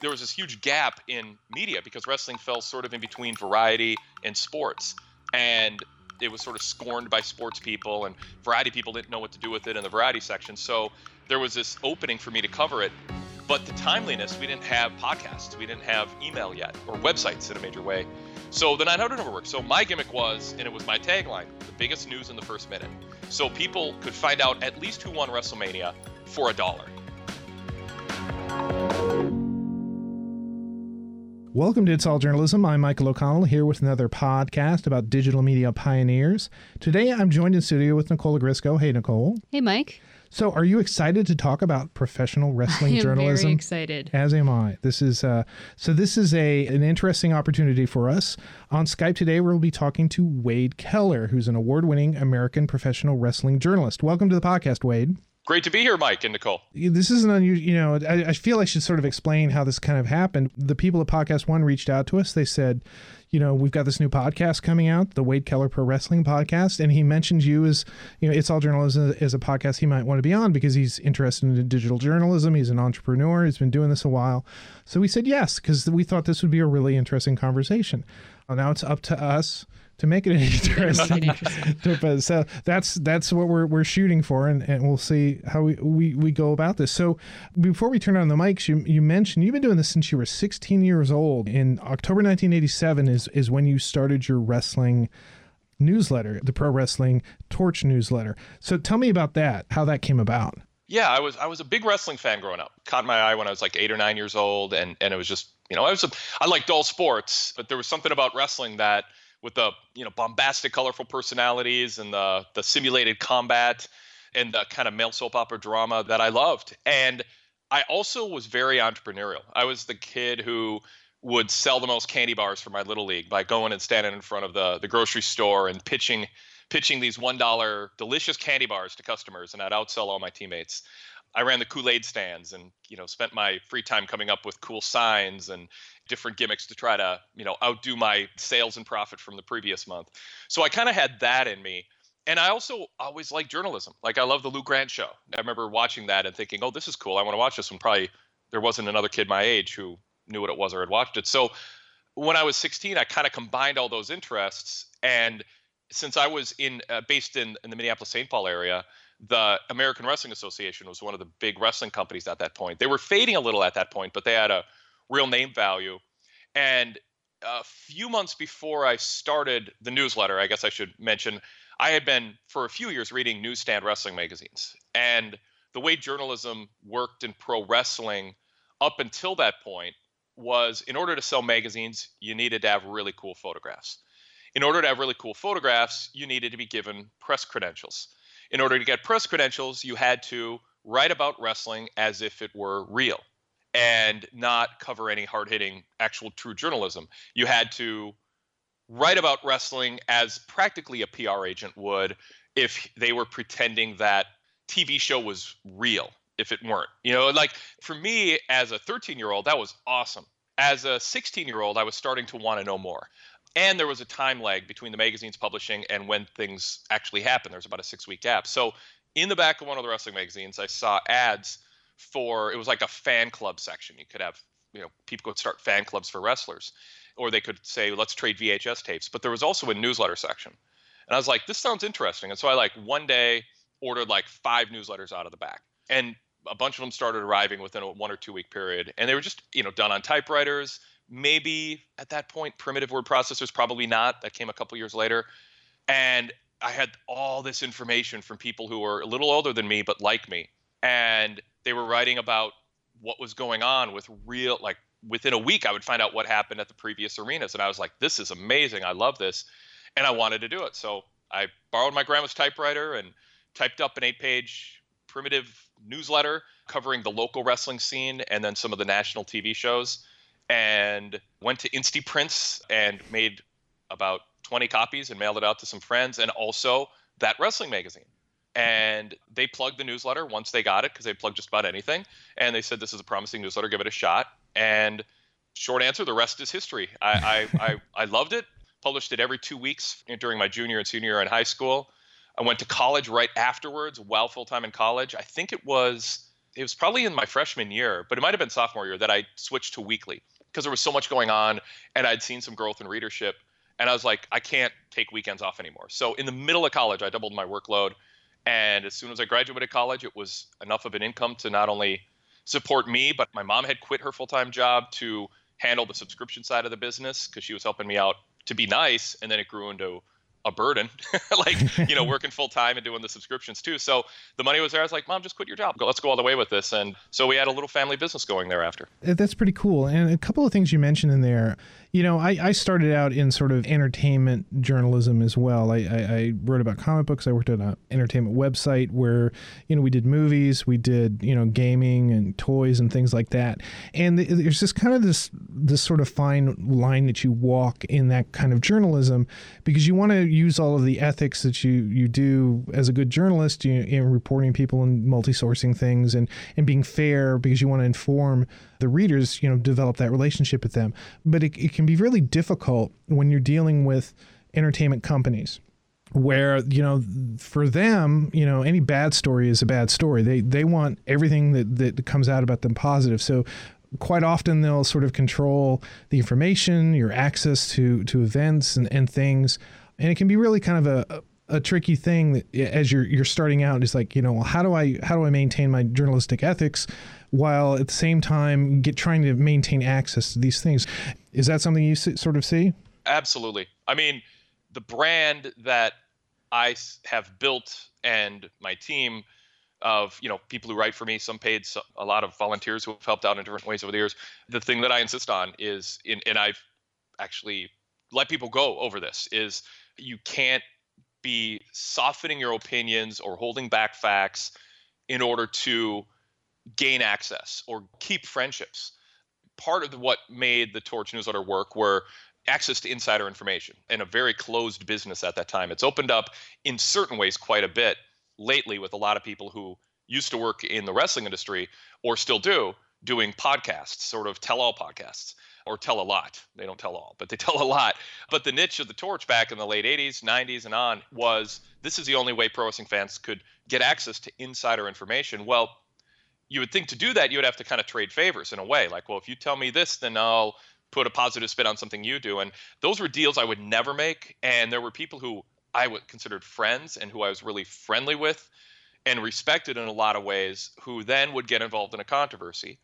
there was this huge gap in media because wrestling fell sort of in between variety and sports. And it was sort of scorned by sports people, and variety people didn't know what to do with it in the variety section. So there was this opening for me to cover it. But the timeliness, we didn't have podcasts, we didn't have email yet, or websites in a major way. So the 900 number worked. So my gimmick was, and it was my tagline, the biggest news in the first minute. So people could find out at least who won WrestleMania for $1. Welcome to It's All Journalism. I'm Michael O'Connell, here with another podcast about digital media pioneers. Today, I'm joined in studio with Nicole Grisco. Hey, Nicole. Hey, Mike. So are you excited to talk about professional wrestling journalism? Very excited. As am I. This is an interesting opportunity for us. On Skype today, we'll be talking to Wade Keller, who's an award-winning American professional wrestling journalist. Welcome to the podcast, Wade. Great to be here, Mike and Nicole. This is an unusual, I feel I should sort of explain how this kind of happened. The people at Podcast One reached out to us. They said, we've got this new podcast coming out, the Wade Keller Pro Wrestling Podcast. And he mentioned you as, It's All Journalism as a podcast he might want to be on because he's interested in digital journalism. He's an entrepreneur. He's been doing this a while. So we said yes, because we thought this would be a really interesting conversation. Well, now it's up to us to make it interesting. So that's what we're shooting for, and we'll see how we go about this. So before we turn on the mics, you mentioned you've been doing this since you were 16 years old. In October 1987 is when you started your wrestling newsletter, the Pro Wrestling Torch newsletter. So tell me about that, how that came about. Yeah, I was a big wrestling fan growing up. Caught my eye when I was like 8 or 9 years old, and it was just, I liked all sports, but there was something about wrestling that, with the bombastic, colorful personalities and the simulated combat and the kind of male soap opera drama that I loved. And I also was very entrepreneurial. I was the kid who would sell the most candy bars for my little league by going and standing in front of the grocery store and pitching these $1 delicious candy bars to customers, and I'd outsell all my teammates. I ran the Kool-Aid stands and, spent my free time coming up with cool signs and different gimmicks to try to, outdo my sales and profit from the previous month. So I kind of had that in me. And I also always liked journalism. Like, I love the Lou Grant Show. I remember watching that and thinking, oh, this is cool. I want to watch this one. Probably there wasn't another kid my age who knew what it was or had watched it. So when I was 16, I kind of combined all those interests. And since I was based in the Minneapolis-St. Paul area, the American Wrestling Association was one of the big wrestling companies at that point. They were fading a little at that point, but they had a real name value. And a few months before I started the newsletter, I guess I should mention, I had been for a few years reading newsstand wrestling magazines. And the way journalism worked in pro wrestling up until that point was, in order to sell magazines, you needed to have really cool photographs. In order to have really cool photographs, you needed to be given press credentials. In order to get press credentials, you had to write about wrestling as if it were real and not cover any hard-hitting, actual true journalism. You had to write about wrestling as practically a PR agent would if they were pretending that TV show was real, if it weren't. Like, for me as a 13-year-old, that was awesome. As a 16-year-old, I was starting to want to know more. And there was a time lag between the magazine's publishing and when things actually happened. There was about a 6-week gap. So in the back of one of the wrestling magazines, I saw ads it was like a fan club section. You could have, people could start fan clubs for wrestlers, or they could say, let's trade VHS tapes. But there was also a newsletter section. And I was like, this sounds interesting. And so I one day ordered 5 newsletters out of the back. And a bunch of them started arriving within a 1 or 2 week period. And they were just, done on typewriters. Maybe at that point, primitive word processors, probably not. That came a couple years later. And I had all this information from people who were a little older than me, but like me. And they were writing about what was going on with real, within a week, I would find out what happened at the previous arenas. And I was like, this is amazing. I love this. And I wanted to do it. So I borrowed my grandma's typewriter and typed up an 8-page primitive newsletter covering the local wrestling scene and then some of the national TV shows. And went to InstiPrints and made about 20 copies and mailed it out to some friends, and also that wrestling magazine. And they plugged the newsletter once they got it, because they plugged just about anything. And they said, this is a promising newsletter, give it a shot. And short answer, the rest is history. I loved it, published it every 2 weeks during my junior and senior year in high school. I went to college right afterwards, while full-time in college. I think it was it was probably in my freshman year, but it might have been sophomore year that I switched to weekly because there was so much going on and I'd seen some growth in readership. And I was like, I can't take weekends off anymore. So in the middle of college, I doubled my workload. And as soon as I graduated college, it was enough of an income to not only support me, but my mom had quit her full-time job to handle the subscription side of the business because she was helping me out to be nice. And then it grew into a burden, like, working full time and doing the subscriptions too. So the money was there. I was like, Mom, just quit your job. Let's go all the way with this. And so we had a little family business going thereafter. That's pretty cool. And a couple of things you mentioned in there, I started out in sort of entertainment journalism as well. I wrote about comic books. I worked at an entertainment website where, we did movies, we did, gaming and toys and things like that. And there's just kind of this sort of fine line that you walk in that kind of journalism because you want to use all of the ethics that you do as a good journalist, in reporting people and multi-sourcing things and being fair because you want to inform the readers, develop that relationship with them. But it can be really difficult when you're dealing with entertainment companies where, for them, any bad story is a bad story. They want everything that comes out about them positive. So quite often they'll sort of control the information, your access to events and things. And it can be really kind of a tricky thing that as you're starting out, it's like, how do I maintain my journalistic ethics while at the same time trying to maintain access to these things? Is that something you sort of see? Absolutely. I mean, the brand that I have built and my team of, people who write for me, some paid, a lot of volunteers who have helped out in different ways over the years. The thing that I insist on is, and I've actually let people go over this, is you can't be softening your opinions or holding back facts in order to gain access or keep friendships. Part of what made the Torch newsletter work were access to insider information and a very closed business at that time. It's opened up in certain ways quite a bit lately with a lot of people who used to work in the wrestling industry or still do, doing podcasts, sort of tell-all podcasts, or tell a lot. They don't tell all, but they tell a lot. But the niche of the Torch back in the late 80s, 90s, and on was this is the only way pro wrestling fans could get access to insider information. Well, you would think to do that, you would have to kind of trade favors in a way. Like, well, if you tell me this, then I'll put a positive spin on something you do. And those were deals I would never make. And there were people who I would considered friends and who I was really friendly with and respected in a lot of ways, who then would get involved in a controversy.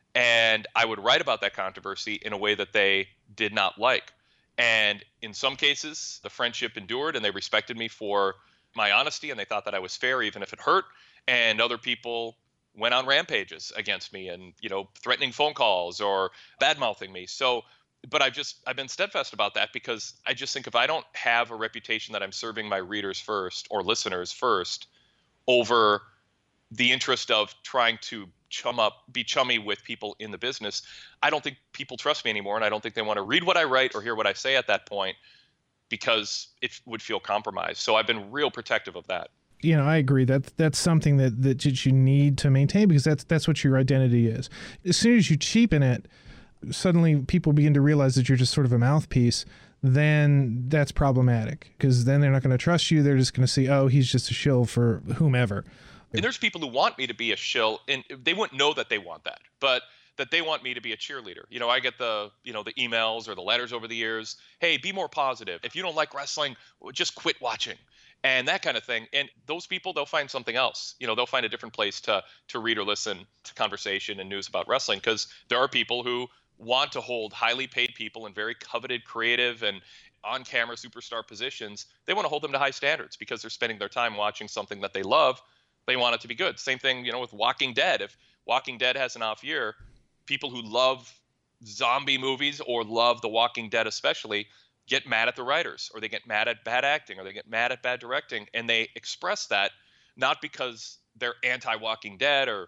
And I would write about that controversy in a way that they did not like. And in some cases, the friendship endured and they respected me for my honesty and they thought that I was fair, even if it hurt. And other people went on rampages against me and, threatening phone calls or bad-mouthing me. So, but I've been steadfast about that because I just think if I don't have a reputation that I'm serving my readers first or listeners first over the interest of trying to be chummy with people in the business, I don't think people trust me anymore. And I don't think they want to read what I write or hear what I say at that point because it would feel compromised. So I've been real protective of that. I agree. That's something that you need to maintain because that's what your identity is. As soon as you cheapen it, suddenly people begin to realize that you're just sort of a mouthpiece. Then that's problematic because then they're not going to trust you. They're just going to see, oh, he's just a shill for whomever. And there's people who want me to be a shill, and they wouldn't know that they want that, but that they want me to be a cheerleader. I get the emails or the letters over the years. Hey, be more positive. If you don't like wrestling, just quit watching, and that kind of thing. And those people, they'll find something else. They'll find a different place to read or listen to conversation and news about wrestling because there are people who want to hold highly paid people in very coveted, creative, and on-camera superstar positions. They want to hold them to high standards because they're spending their time watching something that they love. They want it to be good. Same thing, with Walking Dead. If Walking Dead has an off year, people who love zombie movies or love The Walking Dead especially get mad at the writers, or they get mad at bad acting, or they get mad at bad directing, and they express that not because they're anti-Walking Dead or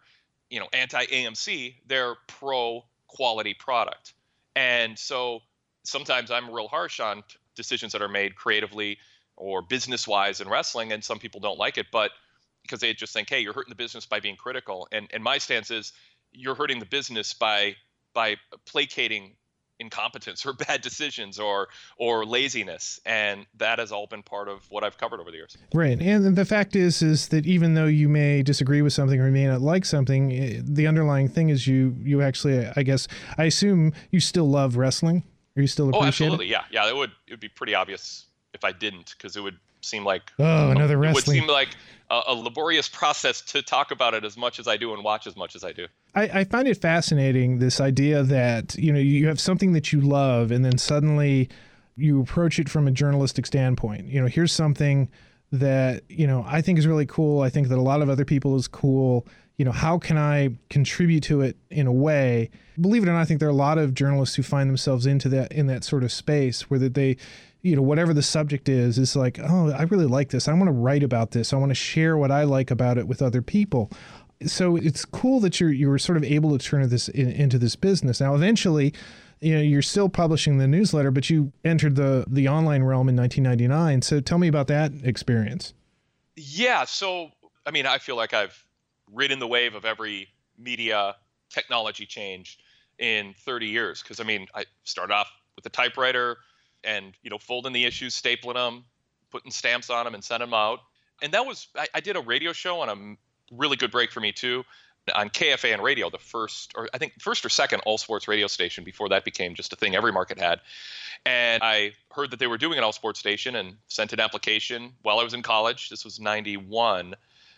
anti-AMC. They're pro-quality product. And so sometimes I'm real harsh on decisions that are made creatively or business-wise in wrestling, and some people don't like it, but because they just think, hey, you're hurting the business by being critical. And my stance is you're hurting the business by placating incompetence or bad decisions or laziness, and that has all been part of what I've covered over the years. Right. And the fact is that even though you may disagree with something or may not like something, the underlying thing is you actually, I assume you still love wrestling, or you still appreciate absolutely. it? Yeah. It would be pretty obvious if I didn't, because it would seem like another wrestling. It would seem like a laborious process to talk about it as much as I do and watch as much as I do. I find it fascinating, this idea that, you have something that you love and then suddenly you approach it from a journalistic standpoint. Here's something that, I think is really cool. I think that a lot of other people is cool. How can I contribute to it in a way? Believe it or not, I think there are a lot of journalists who find themselves in that sort of space where that they, whatever the subject is like, oh, I really like this. I want to write about this. I want to share what I like about it with other people. So it's cool that you were sort of able to turn this into this business. Now, eventually, you're still publishing the newsletter, but you entered the online realm in 1999. So tell me about that experience. Yeah. So, I feel like I've ridden the wave of every media technology change in 30 years. Because, I started off with a typewriter and, folding the issues, stapling them, putting stamps on them and sending them out. And that was, I did a radio show on a really good break for me too, on KFAN radio, the first or second all sports radio station before that became just a thing every market had. And I heard that they were doing an all sports station and sent an application while I was in college. This was 91.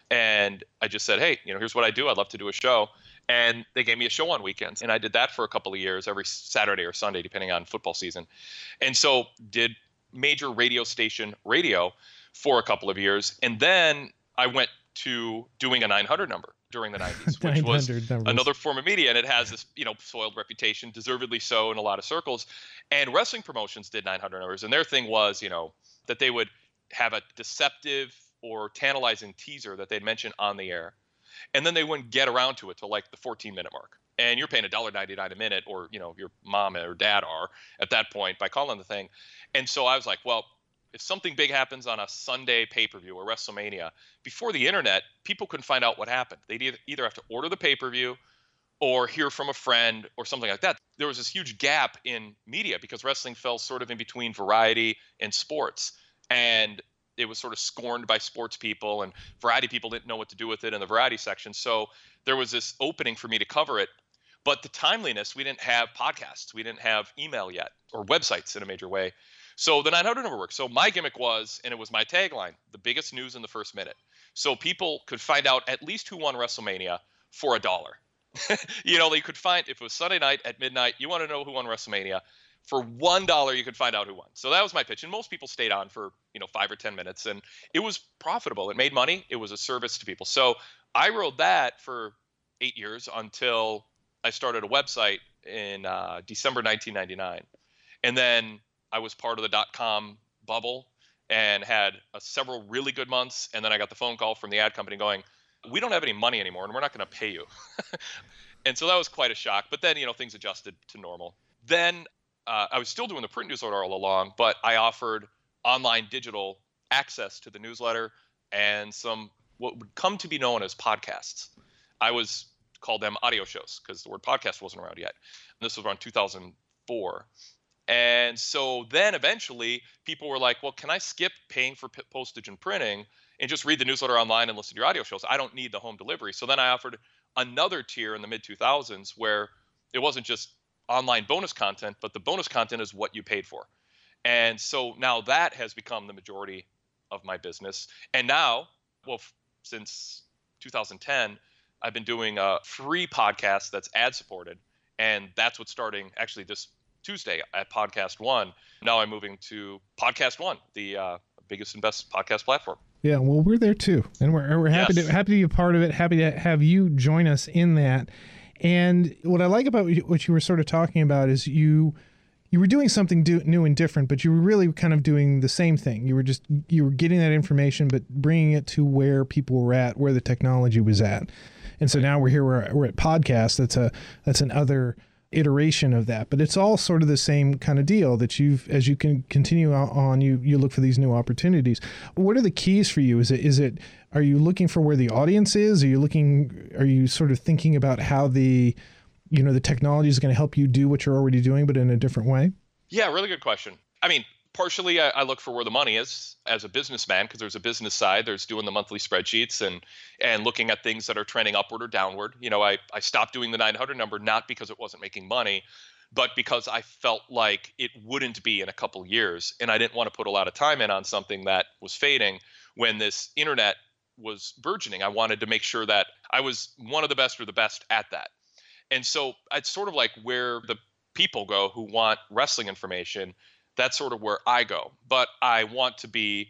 And I just said, hey, here's what I do. I'd love to do a show. And they gave me a show on weekends. And I did that for a couple of years, every Saturday or Sunday, depending on football season. And so did major radio station radio for a couple of years. And then I went to doing a 900 number during the 90s, which was another form of media. And it has this, soiled reputation, deservedly so in a lot of circles. And wrestling promotions did 900 numbers. And their thing was, that they would have a deceptive or tantalizing teaser that they'd mention on the air. And then they wouldn't get around to it till like the 14-minute mark. And you're paying $1.99 a minute, or, your mom or dad are at that point by calling the thing. And so I was like, well, if something big happens on a Sunday pay-per-view or WrestleMania, before the internet, people couldn't find out what happened. They'd either have to order the pay-per-view or hear from a friend or something like that. There was this huge gap in media because wrestling fell sort of in between variety and sports. And it was sort of scorned by sports people, and variety people didn't know what to do with it in the variety section. So there was this opening for me to cover it. But the timeliness, we didn't have podcasts. We didn't have email yet, or websites in a major way. So the 900 number worked. So my gimmick was, and it was my tagline, the biggest news in the first minute. So people could find out at least who won WrestleMania for $1. They could find, if it was Sunday night at midnight, you want to know who won WrestleMania, for $1 you could find out who won. So that was my pitch. And most people stayed on for, 5 or 10 minutes. And it was profitable. It made money. It was a service to people. So I rode that for 8 years until I started a website in December 1999. And then I was part of the .com bubble and had several really good months. And then I got the phone call from the ad company going, we don't have any money anymore and we're not going to pay you. And so that was quite a shock. But then, things adjusted to normal. Then I was still doing the print newsletter all along, but I offered online digital access to the newsletter and some what would come to be known as podcasts. I was called them audio shows because the word podcast wasn't around yet. And this was around 2004. And so then eventually people were like, well, can I skip paying for postage and printing and just read the newsletter online and listen to your audio shows? I don't need the home delivery. So then I offered another tier in the mid 2000s where it wasn't just online bonus content, but the bonus content is what you paid for. And so now that has become the majority of my business. And now, since 2010, I've been doing a free podcast that's ad supported. And that's what's starting actually this Tuesday at Podcast One. Now I'm moving to Podcast One, the biggest and best podcast platform. Yeah, well, we're there too. And we're happy to be a part of it. Happy to have you join us in that. And what I like about what you were sort of talking about is you were doing something new and different, but you were really kind of doing the same thing. You were getting that information, but bringing it to where people were at, where the technology was at. And so now we're at podcast. That's another iteration of that, but it's all sort of the same kind of deal that as you can continue on, you look for these new opportunities. What are the keys for you? Are you looking for where the audience is? Are you sort of thinking about how the the technology is going to help you do what you're already doing, but in a different way? Yeah, really good question. I mean, partially I look for where the money is as a businessman, because there's a business side. There's doing the monthly spreadsheets and looking at things that are trending upward or downward. I stopped doing the 900 number, not because it wasn't making money, but because I felt like it wouldn't be in a couple years. And I didn't want to put a lot of time in on something that was fading when this internet was burgeoning. I wanted to make sure that I was one of the best or the best at that. And so it's sort of like where the people go who want wrestling information. That's sort of where I go. But I want to be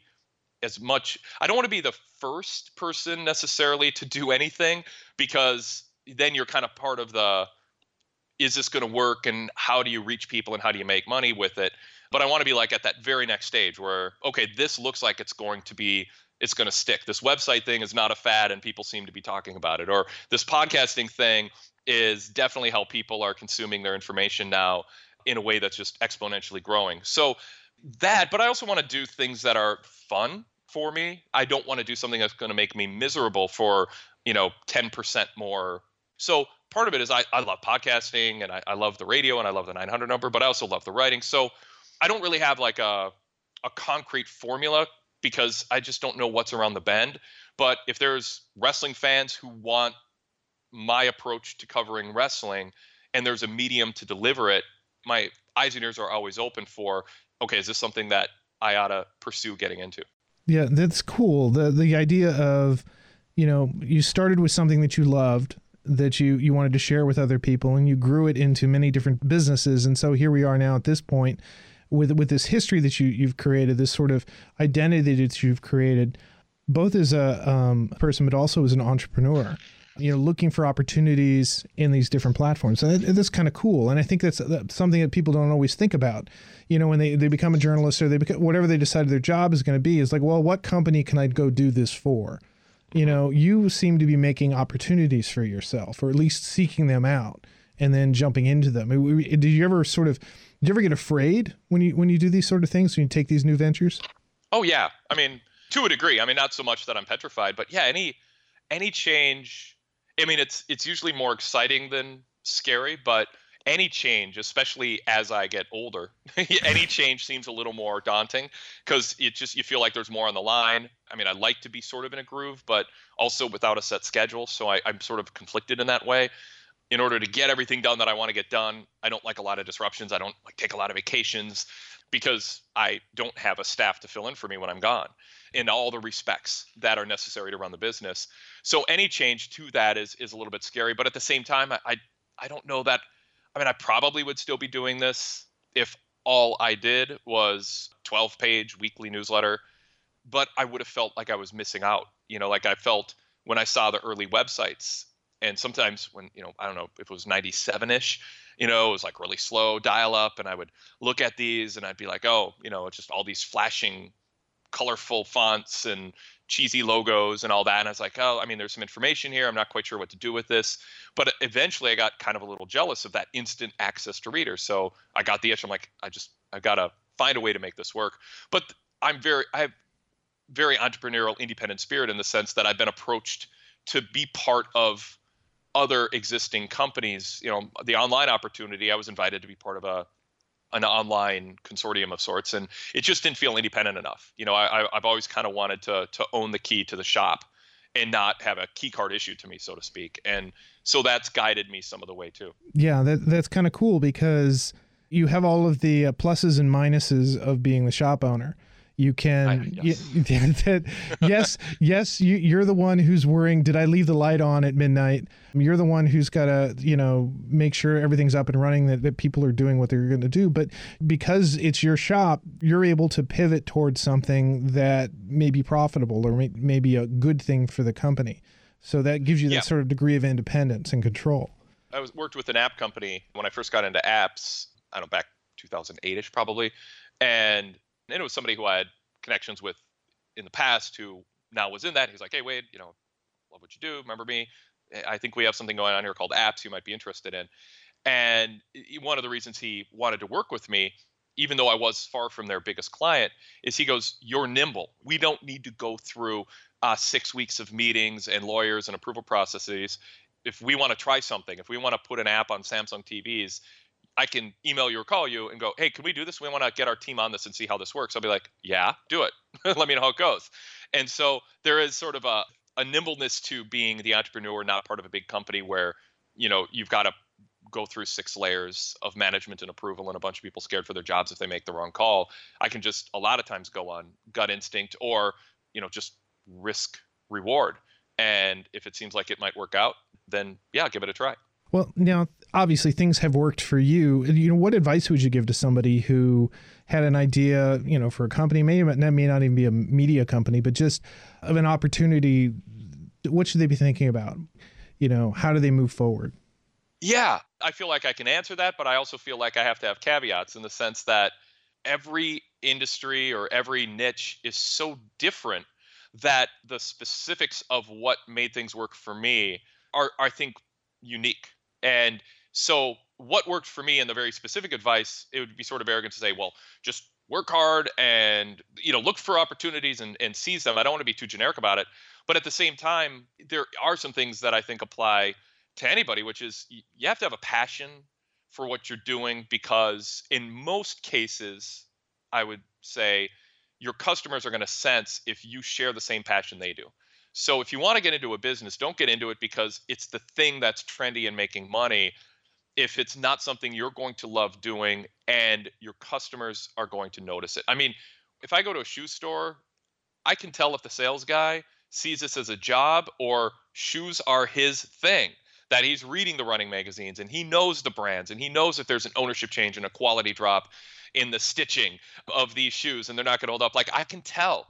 I don't want to be the first person necessarily to do anything, because then you're kind of part of is this going to work, and how do you reach people, and how do you make money with it? But I want to be like at that very next stage where, okay, this looks like it's going to stick. This website thing is not a fad and people seem to be talking about it. Or this podcasting thing is definitely how people are consuming their information now in a way that's just exponentially growing. So but I also want to do things that are fun for me. I don't want to do something that's going to make me miserable for, 10% more. So part of it is I love podcasting, and I love the radio, and I love the 900 number, but I also love the writing. So I don't really have like a concrete formula, because I just don't know what's around the bend. But if there's wrestling fans who want my approach to covering wrestling, and there's a medium to deliver it, my eyes and ears are always open for, okay, is this something that I ought to pursue getting into? Yeah, that's cool. The idea of, you started with something that you loved, that you wanted to share with other people, and you grew it into many different businesses. And so here we are now at this point with this history that you've created, this sort of identity that you've created, both as a person, but also as an entrepreneur, looking for opportunities in these different platforms. And that's kind of cool. And I think that's something that people don't always think about, when they become a journalist, or whatever they decide their job is going to be, is like, well, what company can I go do this for? You seem to be making opportunities for yourself, or at least seeking them out and then jumping into them. Did you ever get afraid when you do these sort of things, when you take these new ventures? Oh yeah. I mean, to a degree. I mean, not so much that I'm petrified, but yeah, any change, I mean, it's usually more exciting than scary, but any change, especially as I get older, any change seems a little more daunting, because you feel like there's more on the line. I mean, I like to be sort of in a groove, but also without a set schedule. So I'm sort of conflicted in that way. In order to get everything done that I want to get done, I don't like a lot of disruptions. I don't take a lot of vacations, because I don't have a staff to fill in for me when I'm gone, in all the respects that are necessary to run the business. So any change to that is a little bit scary. But at the same time, I don't know that. I mean, I probably would still be doing this if all I did was 12-page weekly newsletter, but I would have felt like I was missing out. Like I felt when I saw the early websites, and sometimes when, I don't know if it was 97-ish, it was like really slow dial up, and I would look at these and I'd be like, oh, it's just all these flashing, colorful fonts and cheesy logos and all that. And I was like, oh, I mean, there's some information here. I'm not quite sure what to do with this. But eventually I got kind of a little jealous of that instant access to readers. So I got the itch. I'm like, I got to find a way to make this work. But I have very entrepreneurial, independent spirit, in the sense that I've been approached to be part of other existing companies. The online opportunity, I was invited to be part of an online consortium of sorts, and it just didn't feel independent enough. I've always kind of wanted to own the key to the shop and not have a key card issued to me, so to speak. And so that's guided me some of the way too. Yeah, that's kind of cool, because you have all of the pluses and minuses of being the shop owner. You can, yes, you're the one who's worrying, did I leave the light on at midnight? You're the one who's got to, make sure everything's up and running, that people are doing what they're going to do. But because it's your shop, you're able to pivot towards something that may be profitable, or may be a good thing for the company. So that gives you that sort of degree of independence and control. I worked with an app company when I first got into apps, I don't know, back 2008-ish probably. And it was somebody who I had connections with in the past, who now was in that. He's like, hey, Wade, love what you do. Remember me? I think we have something going on here called apps you might be interested in. And one of the reasons he wanted to work with me, even though I was far from their biggest client, is he goes, you're nimble. We don't need to go through 6 weeks of meetings and lawyers and approval processes. if we want to try something, if we want to put an app on Samsung TVs, I can email you or call you and go, hey, can we do this? We want to get our team on this and see how this works. I'll be like, yeah, do it. Let me know how it goes. And so there is sort of a nimbleness to being the entrepreneur, not part of a big company where, you've got to go through 6 layers of management and approval and a bunch of people scared for their jobs if they make the wrong call. I can just a lot of times go on gut instinct or, just risk reward. And if it seems like it might work out, then yeah, give it a try. Well, now, obviously things have worked for you. What advice would you give to somebody who had an idea, for a company, maybe that may not even be a media company, but just of an opportunity? What should they be thinking about? How do they move forward? Yeah, I feel like I can answer that, but I also feel like I have to have caveats in the sense that every industry or every niche is so different that the specifics of what made things work for me are, I think, unique. And so what worked for me and the very specific advice, it would be sort of arrogant to say, well, just work hard and, look for opportunities and seize them. I don't want to be too generic about it. But at the same time, there are some things that I think apply to anybody, which is you have to have a passion for what you're doing, because in most cases, I would say your customers are going to sense if you share the same passion they do. So if you want to get into a business, don't get into it because it's the thing that's trendy and making money. If it's not something you're going to love doing and your customers are going to notice it. I mean, if I go to a shoe store, I can tell if the sales guy sees this as a job or shoes are his thing, that he's reading the running magazines and he knows the brands and he knows if there's an ownership change and a quality drop in the stitching of these shoes and they're not going to hold up. Like, I can tell.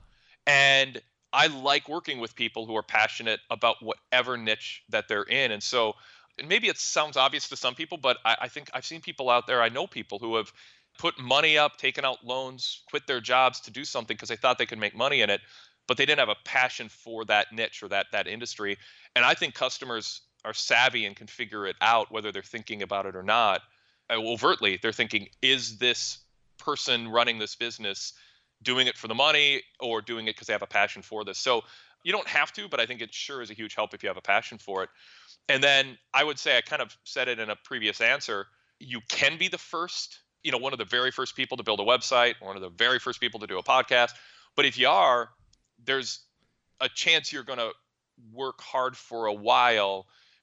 And I like working with people who are passionate about whatever niche that they're in. And so, and maybe it sounds obvious to some people, but I think I've seen people out there, I know people who have put money up, taken out loans, quit their jobs to do something because they thought they could make money in it, but they didn't have a passion for that niche or that industry. And I think customers are savvy and can figure it out, whether they're thinking about it or not. Overtly, they're thinking, is this person running this business doing it for the money or doing it because they have a passion for this? So you don't have to, but I think it sure is a huge help if you have a passion for it. And then I would say, I kind of said it in a previous answer, you can be the first, one of the very first people to build a website, one of the very first people to do a podcast. But if you are, there's a chance you're going to work hard for a while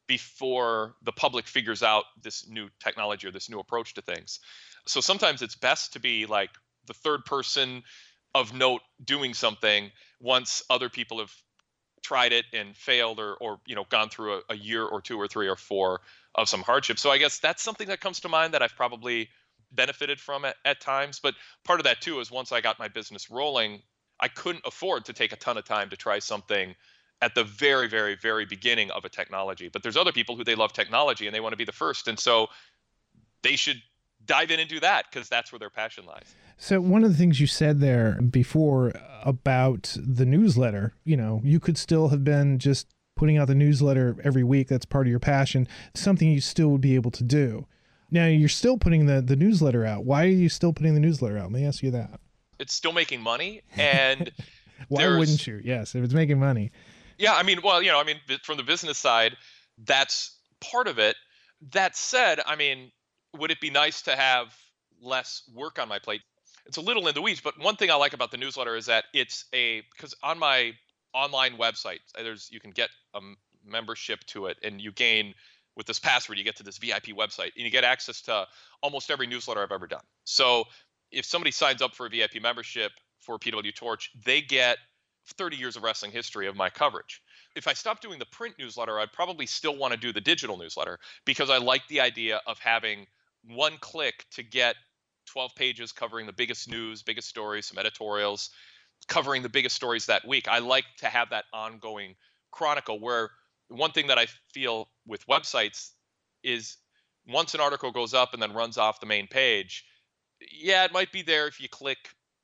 before the public figures out this new technology or this new approach to things. So sometimes it's best to be like the third person of note doing something once other people have tried it and failed or gone through a year or 2 or 3 or 4 of some hardship. So I guess that's something that comes to mind that I've probably benefited from at times. But part of that too is once I got my business rolling, I couldn't afford to take a ton of time to try something at the very, very, very beginning of a technology. But there's other people who they love technology and they want to be the first. And so they should dive in and do that because that's where their passion lies. So one of the things you said there before about the newsletter, you could still have been just putting out the newsletter every week. That's part of your passion, something you still would be able to do. Now you're still putting the newsletter out. Why are you still putting the newsletter out? Let me ask you that. It's still making money. And why wouldn't you? Yes, if it's making money. Yeah, I mean, from the business side, that's part of it. That said, I mean, would it be nice to have less work on my plate? It's a little in the weeds, but one thing I like about the newsletter is that because on my online website, you can get a membership to it and you gain with this password, you get to this VIP website and you get access to almost every newsletter I've ever done. So if somebody signs up for a VIP membership for PW Torch, they get 30 years of wrestling history of my coverage. If I stopped doing the print newsletter, I'd probably still want to do the digital newsletter because I like the idea of having one click to get 12 pages covering the biggest news, biggest stories, some editorials, covering the biggest stories that week. I like to have that ongoing chronicle where one thing that I feel with websites is once an article goes up and then runs off the main page, yeah, it might be there if you click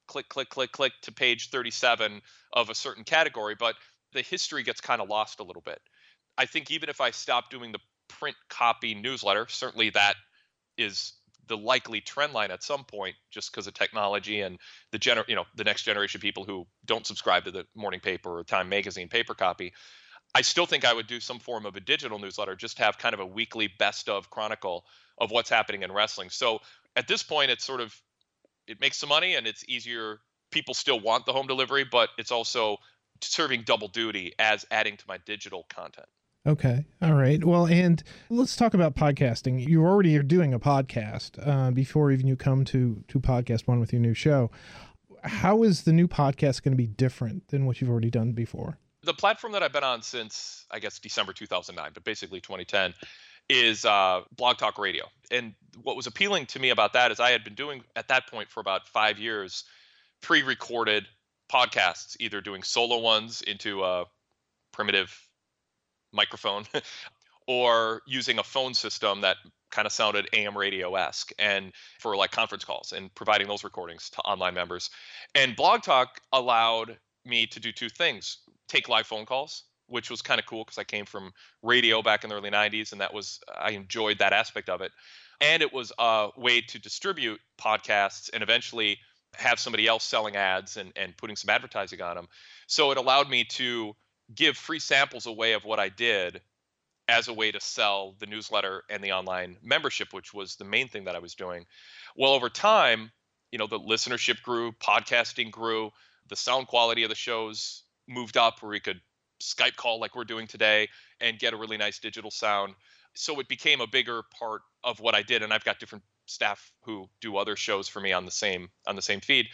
to page 37 of a certain category, but the history gets kind of lost a little bit. I think even if I stop doing the print copy newsletter, certainly that is the likely trend line at some point, just because of technology and the next generation of people who don't subscribe to the morning paper or Time Magazine paper copy. I still think I would do some form of a digital newsletter, just have kind of a weekly best of chronicle of what's happening in wrestling. So at this point, it's sort of, it makes some money and it's easier. People still want the home delivery, but it's also serving double duty as adding to my digital content. Okay. All right. Well, and let's talk about podcasting. You already are doing a podcast before even you come to Podcast One with your new show. How is the new podcast going to be different than what you've already done before? The platform that I've been on since, I guess, December 2009, but basically 2010, is Blog Talk Radio. And what was appealing to me about that is I had been doing, at that point for about 5 years, pre-recorded podcasts, either doing solo ones into a primitive microphone or using a phone system that kind of sounded AM radio-esque, and for like conference calls and providing those recordings to online members. And Blog Talk allowed me to do two things: take live phone calls, which was kind of cool because I came from radio back in the early 90s, and I enjoyed that aspect of it. And it was a way to distribute podcasts and eventually have somebody else selling ads and putting some advertising on them. So it allowed me to give free samples away of what I did as a way to sell the newsletter and the online membership, which was the main thing that I was doing. Well, over time, the listenership grew, podcasting grew, the sound quality of the shows moved up where we could Skype call like we're doing today and get a really nice digital sound. So it became a bigger part of what I did. And I've got different staff who do other shows for me on the same feed.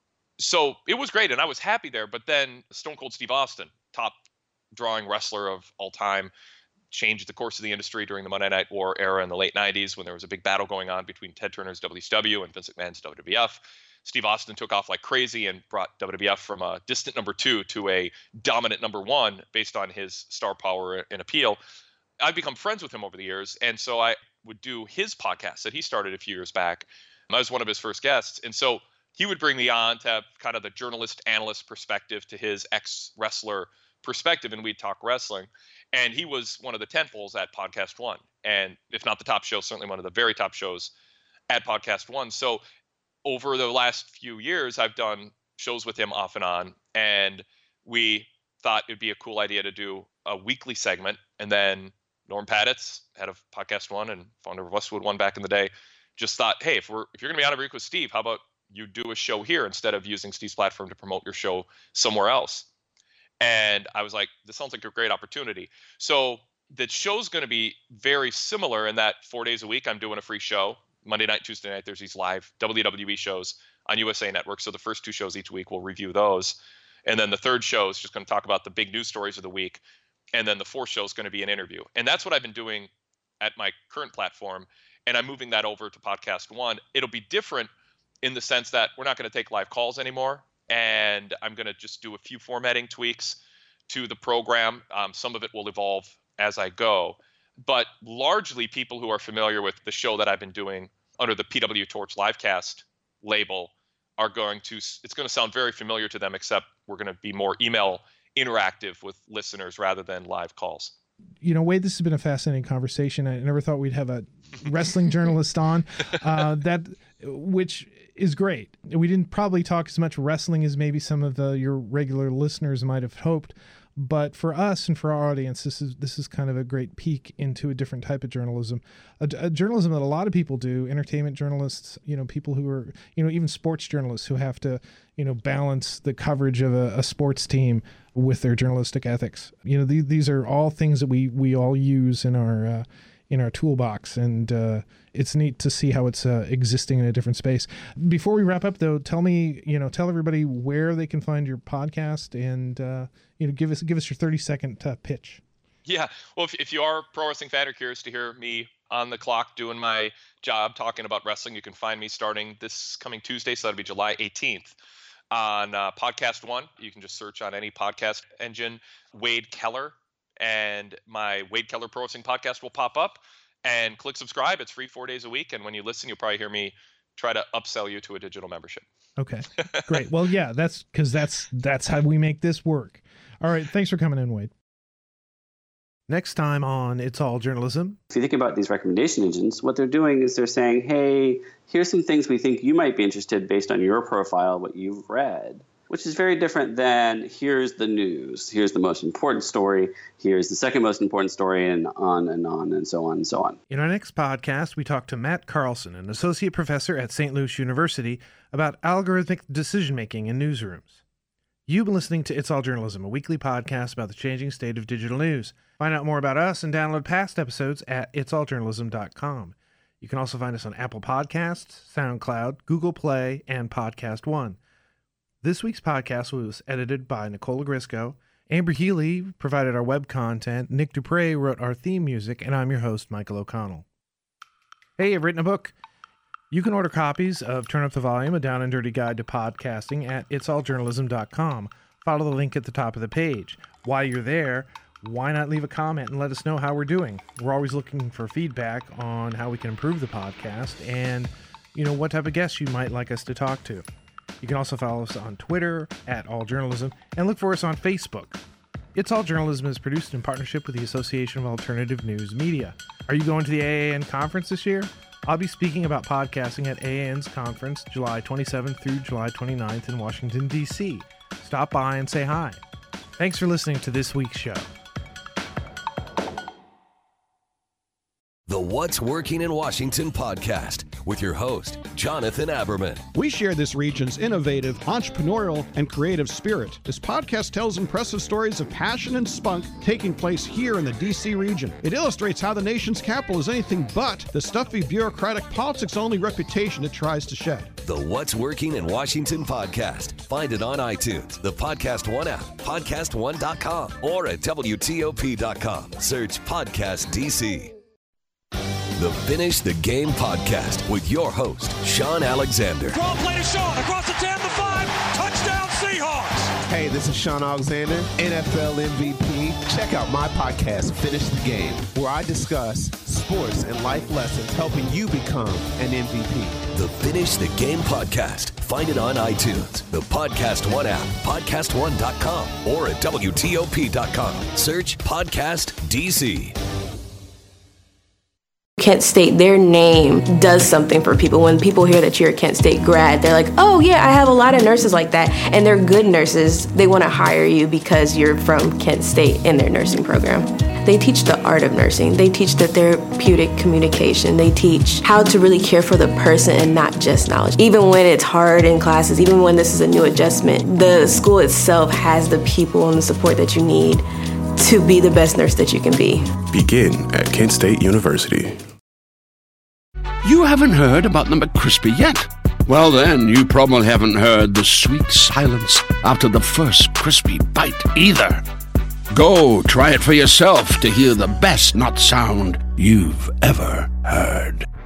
So it was great. And I was happy there. But then Stone Cold Steve Austin, top drawing wrestler of all time, changed the course of the industry during the Monday Night War era in the late 90s when there was a big battle going on between Ted Turner's WCW and Vince McMahon's WWF. Steve Austin took off like crazy and brought WWF from a distant number 2 to a dominant number 1 based on his star power and appeal. I've become friends with him over the years, and so I would do his podcast that he started a few years back. I was one of his first guests, and so he would bring me on to have kind of the journalist analyst perspective to his ex-wrestler perspective, and we'd talk wrestling. And he was one of the tentpoles at Podcast One, and if not the top show, certainly one of the very top shows at Podcast One. So over the last few years, I've done shows with him off and on, and we thought it'd be a cool idea to do a weekly segment. And then Norm Patitz, head of Podcast One and founder of Westwood One back in the day, just thought, hey, if you're going to be on every week with Steve, how about you do a show here instead of using Steve's platform to promote your show somewhere else? And I was like, this sounds like a great opportunity. So the show's going to be very similar in that 4 days a week I'm doing a free show. Monday night, Tuesday night, there's these live WWE shows on USA Network. So the first 2 shows each week, we'll review those. And then the third show is just going to talk about the big news stories of the week. And then the fourth show is going to be an interview. And that's what I've been doing at my current platform. And I'm moving that over to Podcast One. It'll be different in the sense that we're not going to take live calls anymore. And I'm going to just do a few formatting tweaks to the program. Some of it will evolve as I go. But largely, people who are familiar with the show that I've been doing under the PW Torch Livecast label are it's going to sound very familiar to them, except we're going to be more email interactive with listeners rather than live calls. Wade, this has been a fascinating conversation. I never thought we'd have a wrestling journalist on, which is great. We didn't probably talk as much wrestling as maybe some of your regular listeners might have hoped. But for us and for our audience, this is kind of a great peek into a different type of journalism, a journalism that a lot of people do, entertainment journalists, people who are, even sports journalists who have to, balance the coverage of a sports team with their journalistic ethics. These are all things that we all use in our toolbox, and it's neat to see how it's existing in a different space. Before we wrap up, though, tell everybody where they can find your podcast, and give us your 30-second pitch. Yeah, well, if you are a pro wrestling fan or curious to hear me on the clock doing my job talking about wrestling, you can find me starting this coming Tuesday, so that'll be July 18th. On Podcast One. You can just search on any podcast engine, Wade Keller, and my Wade Keller Pro Wrestling podcast will pop up, and click subscribe. It's free 4 days a week. And when you listen, you'll probably hear me try to upsell you to a digital membership. Okay, great. Well, yeah, that's how we make this work. All right. Thanks for coming in, Wade. Next time on It's All Journalism. If you think about these recommendation engines, what they're doing is they're saying, hey, here's some things we think you might be interested based on your profile, what you've read. which is very different than here's the news, here's the most important story, here's the second most important story, and on and on and so on and so on. In our next podcast, we talk to Matt Carlson, an associate professor at St. Louis University, about algorithmic decision-making in newsrooms. You've been listening to It's All Journalism, a weekly podcast about the changing state of digital news. Find out more about us and download past episodes at itsalljournalism.com. You can also find us on Apple Podcasts, SoundCloud, Google Play, and Podcast One. This week's podcast was edited by Nicole Grisco. Amber Healy provided our web content. Nick Dupre wrote our theme music, and I'm your host, Michael O'Connell. Hey, I've written a book. You can order copies of Turn Up the Volume, a down and dirty guide to podcasting at itsalljournalism.com. Follow the link at the top of the page. While you're there, why not leave a comment and let us know how we're doing? We're always looking for feedback on how we can improve the podcast and, what type of guests you might like us to talk to. You can also follow us on Twitter at All Journalism and look for us on Facebook. It's All Journalism is produced in partnership with the Association of Alternative News Media. Are you going to the AAN conference this year? I'll be speaking about podcasting at AAN's conference July 27th through July 29th in Washington, D.C. Stop by and say hi. Thanks for listening to this week's show. The What's Working in Washington podcast with your host, Jonathan Aberman. We share this region's innovative, entrepreneurial, and creative spirit. This podcast tells impressive stories of passion and spunk taking place here in the D.C. region. It illustrates how the nation's capital is anything but the stuffy, bureaucratic, politics-only reputation it tries to shed. The What's Working in Washington podcast. Find it on iTunes, the Podcast One app, podcastone.com, or at WTOP.com. Search Podcast DC. The Finish the Game podcast with your host, Sean Alexander. Draw play to Sean, across the 10, the 5, touchdown Seahawks. Hey, this is Sean Alexander, NFL MVP. Check out my podcast, Finish the Game, where I discuss sports and life lessons helping you become an MVP. The Finish the Game podcast. Find it on iTunes, the Podcast One app, podcastone.com, or at WTOP.com. Search Podcast DC. Kent State, their name does something for people. When people hear that you're a Kent State grad, they're like, oh yeah, I have a lot of nurses like that. And they're good nurses. They want to hire you because you're from Kent State in their nursing program. They teach the art of nursing. They teach the therapeutic communication. They teach how to really care for the person and not just knowledge. Even when it's hard in classes, even when this is a new adjustment, the school itself has the people and the support that you need to be the best nurse that you can be. Begin at Kent State University. You haven't heard about the McCrispy yet? Well then, you probably haven't heard the sweet silence after the first crispy bite either. Go try it for yourself to hear the best nut sound you've ever heard.